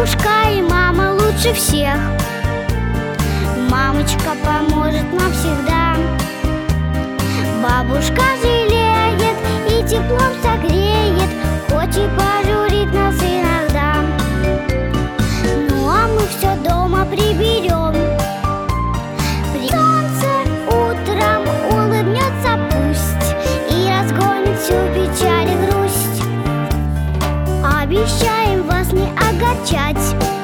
Бабушка и мама лучше всех. Мамочка поможет нам всегда. Бабушка жалеет и теплом согреет, хоть и пожурит нас иногда. Ну а мы все дома приберем. Солнце утром улыбнется пусть и разгонит всю печаль и грусть. Обещаем вас не огорчать.